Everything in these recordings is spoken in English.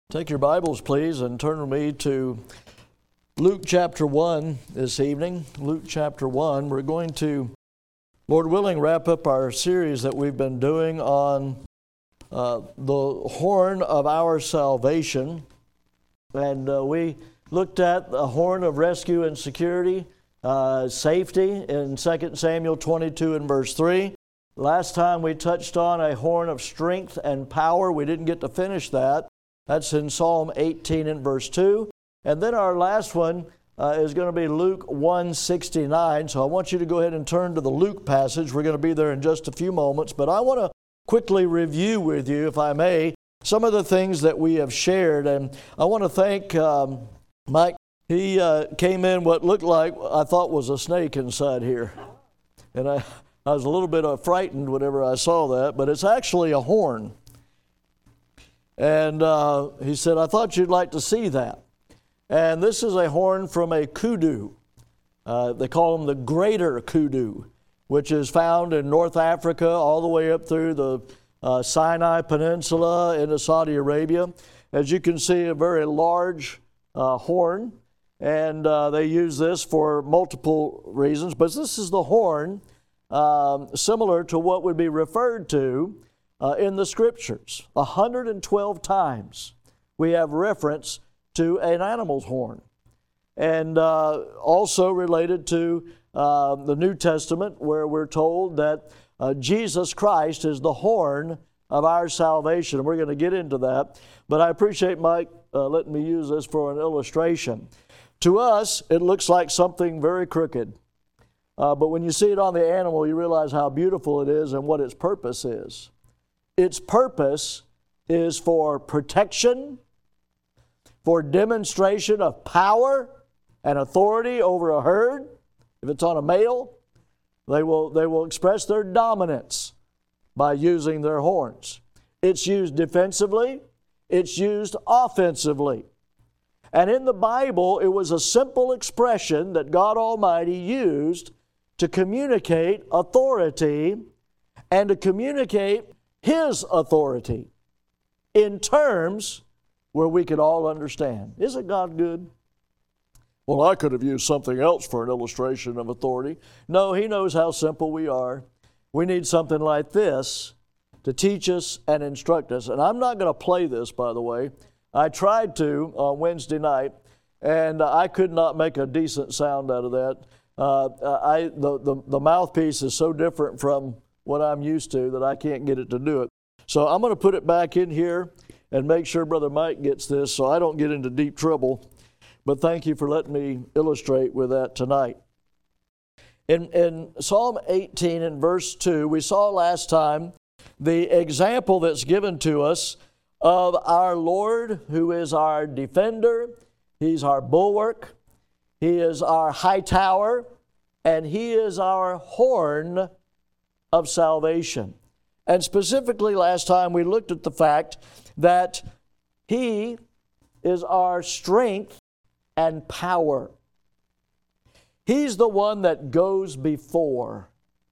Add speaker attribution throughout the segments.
Speaker 1: Take your Bibles, please, and turn with me to Luke chapter 1 this evening. Luke chapter 1. We're going to, Lord willing, wrap up our series that we've been doing on the horn of our salvation. And we looked at the horn of rescue and security, safety in 2 Samuel 22 and verse 3. Last time we touched on a horn of strength and power. We didn't get to finish that. That's in Psalm 18 and verse 2. And then our last one is going to be Luke 1:69. So I want you to go ahead and turn to the Luke passage. We're going to be there in just a few moments. But I want to quickly review with you, if I may, some of the things that we have shared. And I want to thank Mike. He came in what looked like, I thought was a snake inside here. And I was a little bit frightened whenever I saw that. But it's actually a horn. And he said, I thought you'd like to see that. And this is a horn from a kudu. They call them the greater kudu, which is found in North Africa all the way up through the Sinai Peninsula into Saudi Arabia. As you can see, a very large horn. And they use this for multiple reasons. But this is the horn similar to what would be referred to in the Scriptures. 112 times we have reference to an animal's horn. And also related to the New Testament, where we're told that Jesus Christ is the horn of our salvation. And we're going to get into that. But I appreciate Mike letting me use this for an illustration. To us, it looks like something very crooked. But when you see it on the animal, you realize how beautiful it is and what its purpose is. Its purpose is for protection, for demonstration of power and authority over a herd. If it's on a male, they will express their dominance by using their horns. It's used defensively. It's used offensively. And in the Bible, it was a simple expression that God Almighty used to communicate authority and to communicate His authority in terms where we could all understand. Isn't God good? Well, I could have used something else for an illustration of authority. No, He knows how simple we are. We need something like this to teach us and instruct us. And I'm not going to play this, by the way. I tried to on Wednesday night, and I could not make a decent sound out of that. The mouthpiece is so different from what I'm used to that I can't get it to do it. So I'm going to put it back in here and make sure Brother Mike gets this so I don't get into deep trouble. But thank you for letting me illustrate with that tonight. In Psalm 18 and verse 2, we saw last time the example that's given to us of our Lord, who is our defender. He's our bulwark. He is our high tower. And He is our horn of salvation. And specifically last time we looked at the fact that He is our strength and power. He's the one that goes before.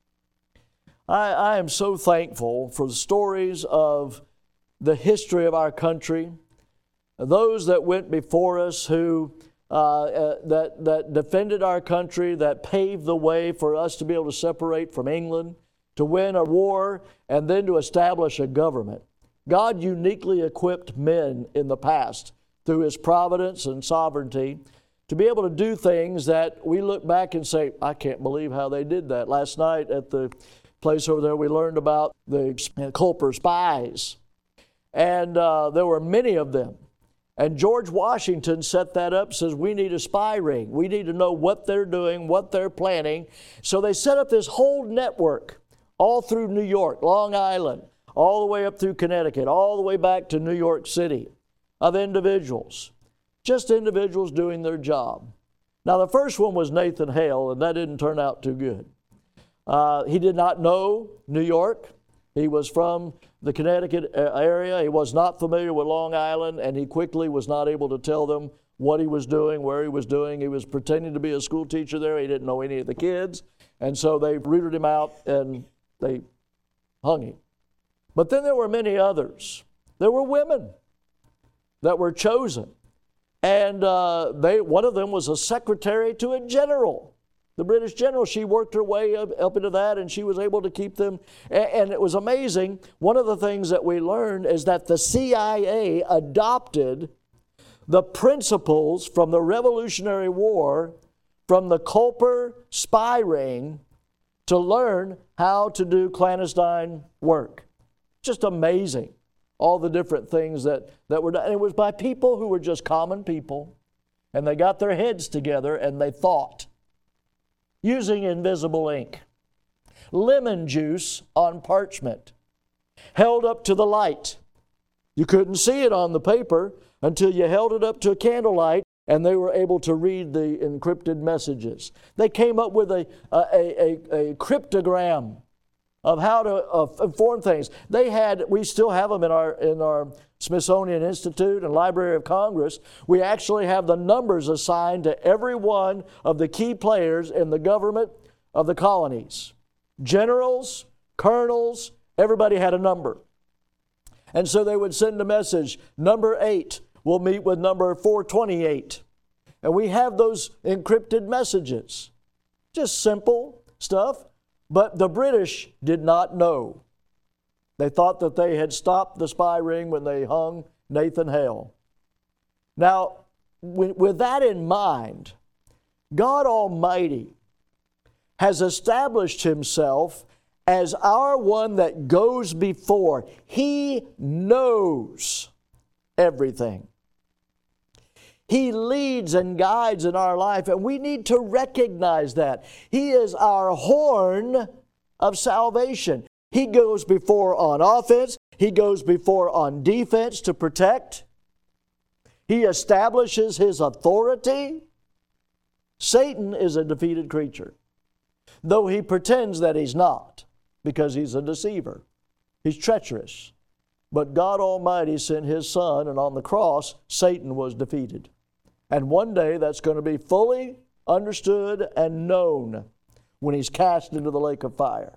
Speaker 1: I am so thankful for the stories of the history of our country, those that went before us who that defended our country, that paved the way for us to be able to separate from England, to win a war, and then to establish a government. God uniquely equipped men in the past through His providence and sovereignty to be able to do things that we look back and say, I can't believe how they did that. Last night at the place over there, we learned about the Culper spies. And there were many of them. And George Washington set that up, says we need a spy ring. We need to know what they're doing, what they're planning. So they set up this whole network all through New York, Long Island, all the way up through Connecticut, all the way back to New York City, of individuals, just individuals doing their job. Now, the first one was Nathan Hale, and that didn't turn out too good. He did not know New York. He was from the Connecticut area. He was not familiar with Long Island, and he quickly was not able to tell them what he was doing, where he was doing. He was pretending to be a school teacher there. He didn't know any of the kids. And so they rooted him out and they hung him. But then there were many others. There were women that were chosen. And one of them was a secretary to a general. The British general, she worked her way up into that, and she was able to keep them. And it was amazing. One of the things that we learned is that the CIA adopted the principles from the Revolutionary War, from the Culper spy ring, to learn how to do clandestine work. Just amazing, all the different things that were done. And it was by people who were just common people, and they got their heads together and they thought, using invisible ink, lemon juice on parchment, held up to the light. You couldn't see it on the paper until you held it up to a candlelight, and they were able to read the encrypted messages. They came up with a cryptogram of how to inform things. We still have them in our Smithsonian Institute and Library of Congress. We actually have the numbers assigned to every one of the key players in the government of the colonies. Generals, colonels, everybody had a number. And so they would send a message, number 8 will meet with number 428. And we have those encrypted messages. Just simple stuff. But the British did not know. They thought that they had stopped the spy ring when they hung Nathan Hale. Now, with that in mind, God Almighty has established Himself as our one that goes before. He knows everything. He leads and guides in our life, and we need to recognize that. He is our horn of salvation. He goes before on offense. He goes before on defense to protect. He establishes His authority. Satan is a defeated creature, though he pretends that he's not, because he's a deceiver. He's treacherous. But God Almighty sent His Son, and on the cross, Satan was defeated. And one day that's going to be fully understood and known when he's cast into the lake of fire.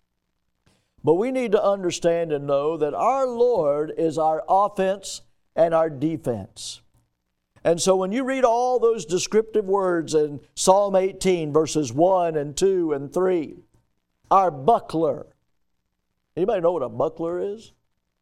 Speaker 1: But we need to understand and know that our Lord is our offense and our defense. And so when you read all those descriptive words in Psalm 18, verses 1 and 2 and 3, our buckler. Anybody know what a buckler is?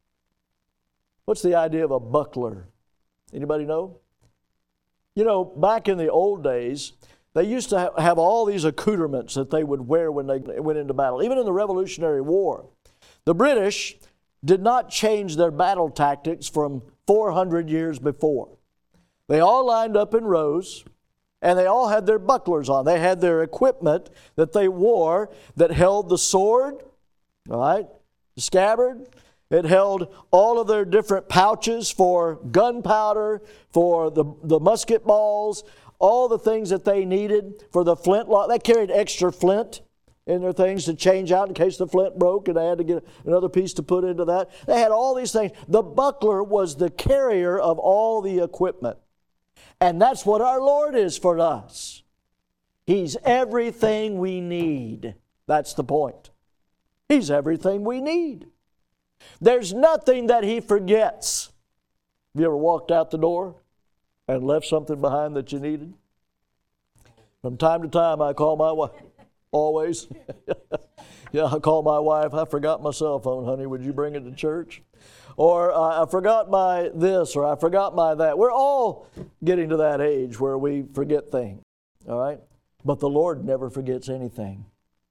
Speaker 1: What's the idea of a buckler? Anybody know? You know, back in the old days, they used to have all these accoutrements that they would wear when they went into battle. Even in the Revolutionary War, the British did not change their battle tactics from 400 years before. They all lined up in rows, and they all had their bucklers on. They had their equipment that they wore that held the sword, all right, the scabbard. It held all of their different pouches for gunpowder, for the musket balls, all the things that they needed for the flintlock. They carried extra flint in their things to change out in case the flint broke and they had to get another piece to put into that. They had all these things. The buckler was the carrier of all the equipment. And that's what our Lord is for us. He's everything we need. That's the point. He's everything we need. There's nothing that He forgets. Have you ever walked out the door and left something behind that you needed? From time to time, I call my wife. Always. Yeah, I call my wife. I forgot my cell phone, honey. Would you bring it to church? Or I forgot my this, or I forgot my that. We're all getting to that age where we forget things. All right? But the Lord never forgets anything.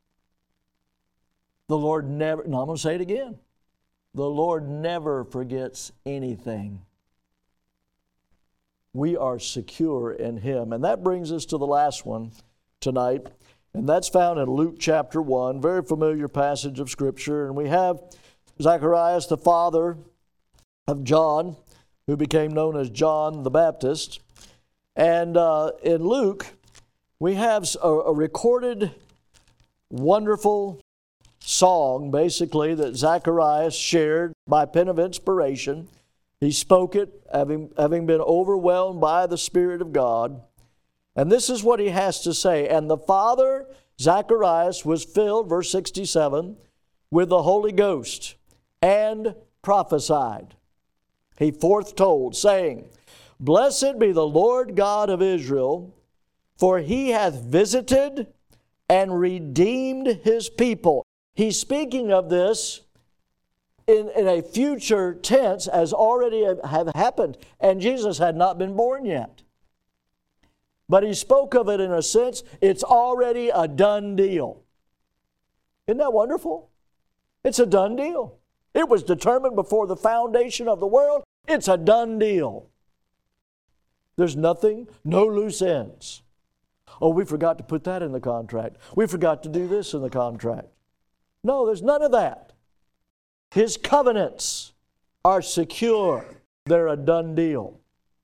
Speaker 1: The Lord never, and I'm going to say it again. The Lord never forgets anything. We are secure in Him. And that brings us to the last one tonight. And that's found in Luke chapter 1, very familiar passage of Scripture. And we have Zacharias, the father of John, who became known as John the Baptist. And in Luke, we have a recorded, wonderful song, basically, that Zacharias shared by pen of inspiration. He spoke it, having been overwhelmed by the Spirit of God. And this is what he has to say. And the father, Zacharias, was filled, verse 67, with the Holy Ghost, and prophesied. he foretold, saying, Blessed be the Lord God of Israel, for he hath visited and redeemed his people. He's speaking of this in a future tense as already have happened, and Jesus had not been born yet. But he spoke of it in a sense, it's already a done deal. Isn't that wonderful? It's a done deal. It was determined before the foundation of the world. It's a done deal. There's nothing, no loose ends. Oh, we forgot to put that in the contract. We forgot to do this in the contract. No, there's none of that. His covenants are secure. They're a done deal.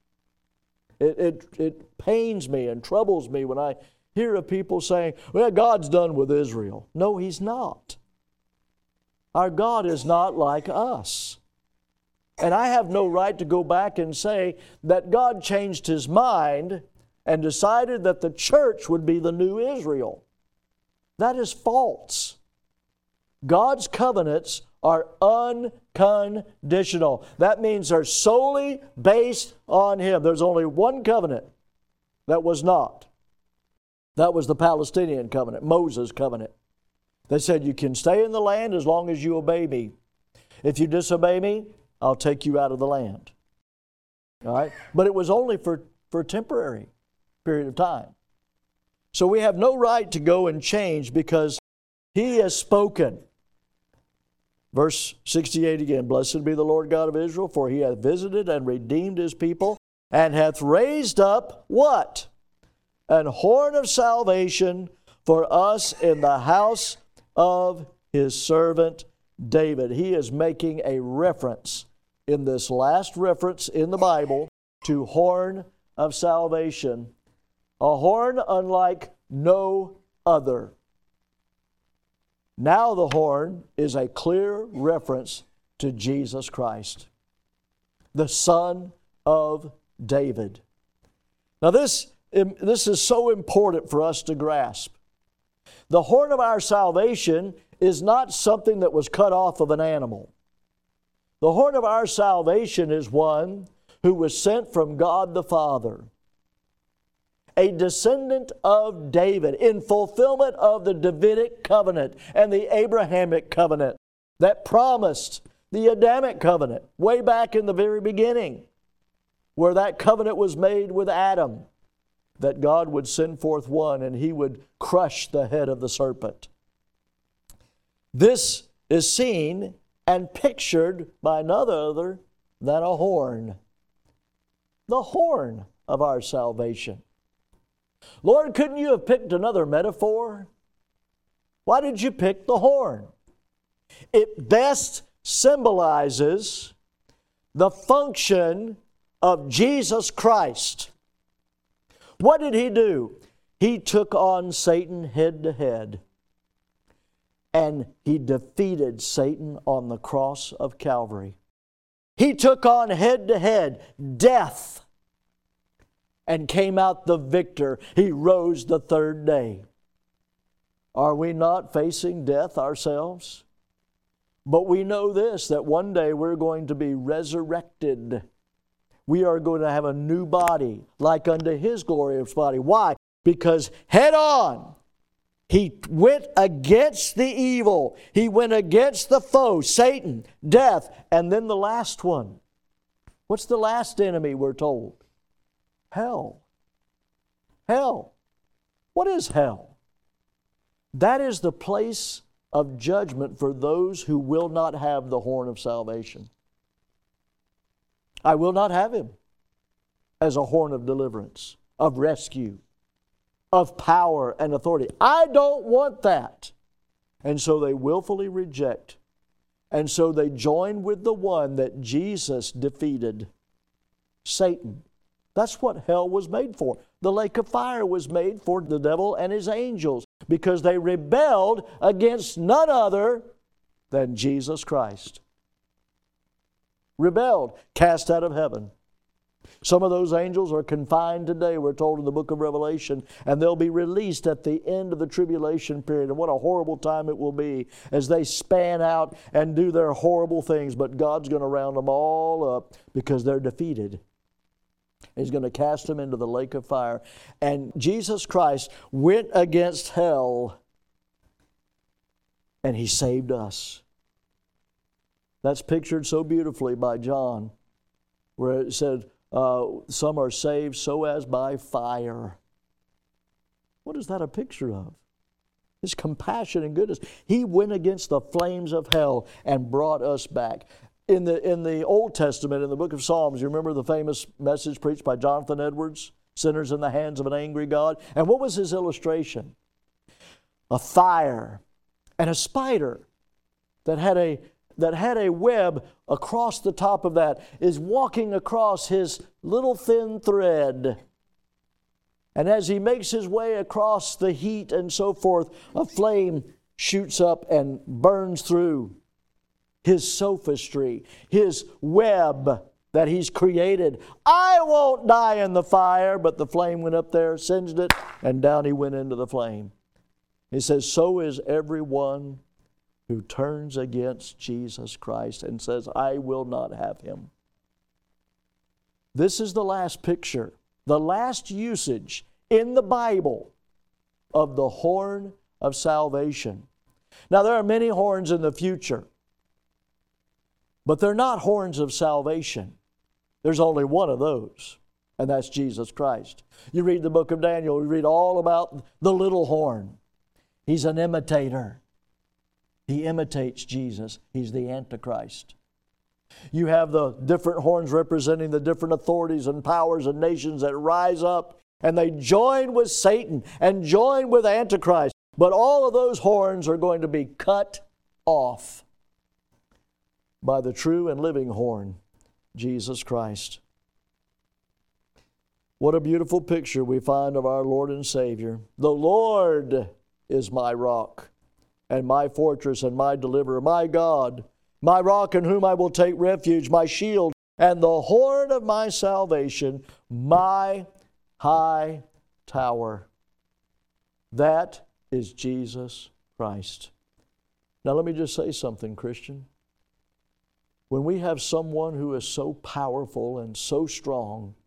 Speaker 1: It pains me and troubles me when I hear of people saying, well, God's done with Israel. No, He's not. Our God is not like us. And I have no right to go back and say that God changed His mind and decided that the church would be the new Israel. That is false. God's covenants are unconditional. That means they're solely based on Him. There's only one covenant that was not. That was the Palestinian covenant, Moses' covenant. They said, you can stay in the land as long as you obey me. If you disobey me, I'll take you out of the land. All right? But it was only for a temporary period of time. So we have no right to go and change because He has spoken. Verse 68 again, Blessed be the Lord God of Israel, for He hath visited and redeemed His people, and hath raised up what? An horn of salvation for us in the house of His servant David. He is making a reference in this last reference in the Bible to horn of salvation. A horn unlike no other. Now the horn is a clear reference to Jesus Christ, the Son of David. Now this is so important for us to grasp. The horn of our salvation is not something that was cut off of an animal. The horn of our salvation is one who was sent from God the Father, a descendant of David in fulfillment of the Davidic covenant and the Abrahamic covenant that promised the Adamic covenant way back in the very beginning, where that covenant was made with Adam, that God would send forth one and He would crush the head of the serpent. This is seen and pictured by none other than a horn. The horn of our salvation. Lord, couldn't you have picked another metaphor? Why did you pick the horn? It best symbolizes the function of Jesus Christ. What did He do? He took on Satan head to head, and He defeated Satan on the cross of Calvary. He took on head to head death and came out the victor. He rose the third day. Are we not facing death ourselves? But we know this, that one day we're going to be resurrected. We are going to have a new body, like unto His glorious body. Why? Because head on, He went against the evil. He went against the foe, Satan, death, and then the last one. What's the last enemy, we're told? Hell. Hell. What is hell? That is the place of judgment for those who will not have the horn of salvation. I will not have Him as a horn of deliverance, of rescue, of power and authority. I don't want that. And so they willfully reject. And so they join with the one that Jesus defeated, Satan. That's what hell was made for. The lake of fire was made for the devil and his angels because they rebelled against none other than Jesus Christ. Rebelled, cast out of heaven. Some of those angels are confined today, we're told in the book of Revelation, and they'll be released at the end of the tribulation period. And what a horrible time it will be as they span out and do their horrible things. But God's going to round them all up because they're defeated. He's going to cast them into the lake of fire. And Jesus Christ went against hell, and He saved us. That's pictured so beautifully by John, where it said, some are saved so as by fire. What is that a picture of? His compassion and goodness. He went against the flames of hell and brought us back. In the Old Testament, in the book of Psalms, you remember the famous message preached by Jonathan Edwards, Sinners in the Hands of an Angry God? And what was his illustration? A fire and a spider that had a web across the top of that is walking across his little thin thread. And as he makes his way across the heat and so forth, a flame shoots up and burns through his sophistry, his web that he's created. I won't die in the fire, but the flame went up there, singed it, and down he went into the flame. He says, so is everyone who turns against Jesus Christ and says, I will not have Him. This is the last picture, the last usage in the Bible of the horn of salvation. Now, there are many horns in the future, but they're not horns of salvation. There's only one of those, and that's Jesus Christ. You read the book of Daniel, you read all about the little horn. He's an imitator. He imitates Jesus. He's the Antichrist. You have the different horns representing the different authorities and powers and nations that rise up, and they join with Satan and join with Antichrist. But all of those horns are going to be cut off by the true and living horn, Jesus Christ. What a beautiful picture we find of our Lord and Savior. The Lord is my rock and my fortress and my deliverer, my God, my rock in whom I will take refuge, my shield, and the horn of my salvation, my high tower. That is Jesus Christ. Now let me just say something, Christian. When we have someone who is so powerful and so strong,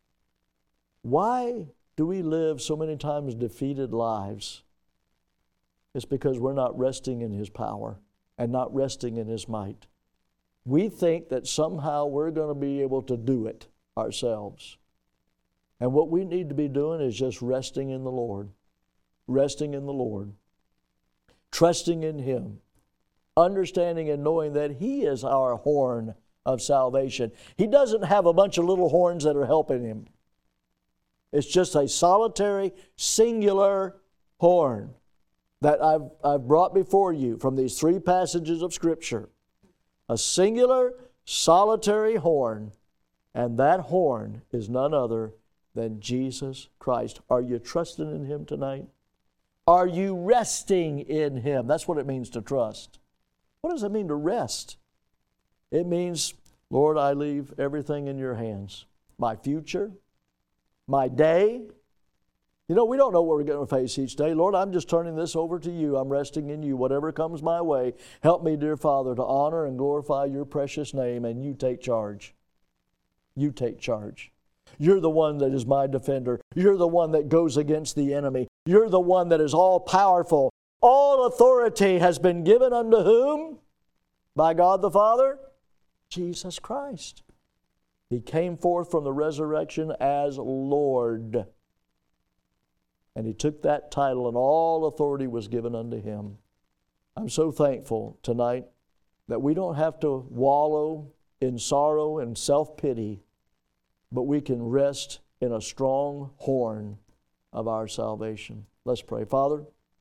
Speaker 1: why do we live so many times defeated lives? It's because we're not resting in His power and not resting in His might. We think that somehow we're going to be able to do it ourselves. And what we need to be doing is just resting in the Lord. Resting in the Lord. Trusting in Him. Understanding and knowing that He is our horn of salvation. He doesn't have a bunch of little horns that are helping Him. It's just a solitary, singular horn that I've brought before you from these three passages of Scripture. A singular, solitary horn, and that horn is none other than Jesus Christ. Are you trusting in Him tonight? Are you resting in Him? That's what it means to trust. What does it mean to rest? It means, Lord, I leave everything in Your hands. My future, my day. You know, we don't know what we're going to face each day. Lord, I'm just turning this over to You. I'm resting in You. Whatever comes my way, help me, dear Father, to honor and glorify Your precious name, and You take charge. You take charge. You're the one that is my defender. You're the one that goes against the enemy. You're the one that is all powerful. All authority has been given unto whom? By God the Father? Jesus Christ. He came forth from the resurrection as Lord. And He took that title, and all authority was given unto Him. I'm so thankful tonight that we don't have to wallow in sorrow and self-pity, but we can rest in a strong horn of our salvation. Let's pray. Father,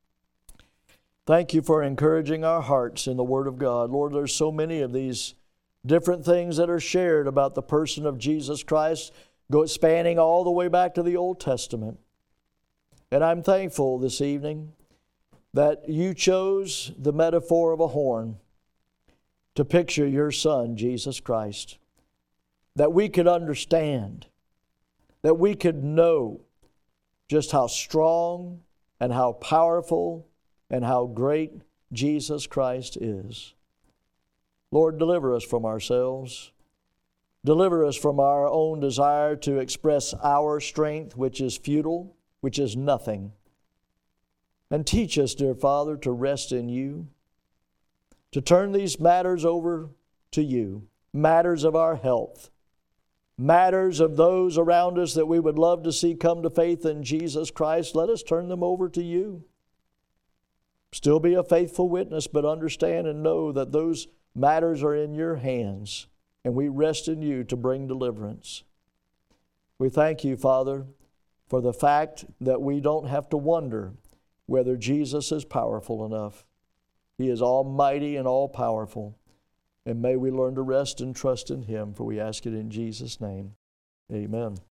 Speaker 1: thank You for encouraging our hearts in the Word of God. Lord, there's so many of these different things that are shared about the person of Jesus Christ, spanning all the way back to the Old Testament. And I'm thankful this evening that You chose the metaphor of a horn to picture Your Son, Jesus Christ, that we could understand that we could know just how strong and how powerful and how great Jesus Christ is. Lord, deliver us from ourselves. Deliver us from our own desire to express our strength, which is futile, which is nothing. And teach us, dear Father, to rest in you, to turn these matters over to you, matters of our health, matters of those around us that we would love to see come to faith in Jesus Christ. Let us turn them over to you. Still be a faithful witness, but understand and know that those matters are in your hands, and we rest in you to bring deliverance. We thank you, Father, for the fact that we don't have to wonder whether Jesus is powerful enough. He is almighty and all-powerful. And may we learn to rest and trust in Him, for we ask it in Jesus' name. Amen.